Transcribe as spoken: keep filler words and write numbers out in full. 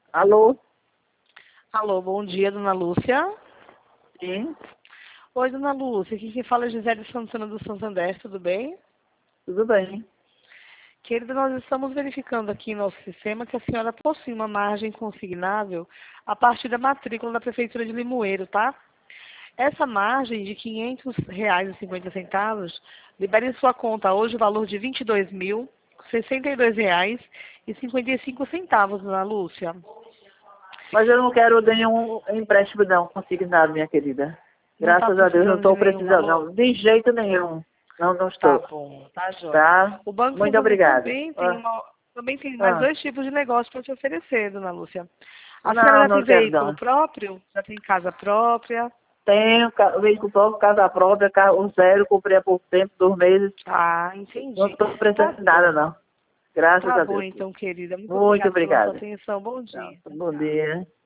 Alô? Alô, bom dia, dona Lúcia. Sim, Oi, dona Lúcia, aqui quem fala é Gisele Santana do Santander, tudo bem? tudo bem. Querida, nós estamos verificando aqui em nosso sistema que a senhora possui uma margem consignável a partir da matrícula da Prefeitura de Limoeiro, tá? Essa margem de quinhentos reais e cinquenta centavos libera em sua conta hoje o valor de vinte e dois mil, sessenta e dois reais e cinquenta e cinco centavos, dona Lúcia. Mas eu não quero nenhum empréstimo não, consignado, minha querida. Não está Graças a Deus não precisando de estou nenhum precisando, valor? não. De jeito nenhum. Não, não Tá estou. bom, tá joia. Tá? O Banco Muito Santander obrigada. também tem, Ah, uma, também tem mais ah. dois tipos de negócio para te oferecer, dona Lúcia. A senhora Não, já tem não quero veículo não. próprio? Já tem casa própria? Tenho ca- veículo próprio, casa própria, carro zero, comprei há pouco tempo, dois meses. Ah, Não entendi. estou Tá precisando de nada, bom. não. Graças Tá a bom Deus. então, querida. Muito Muito obrigada pela sua obrigada. atenção. Bom Não, dia. bom dia.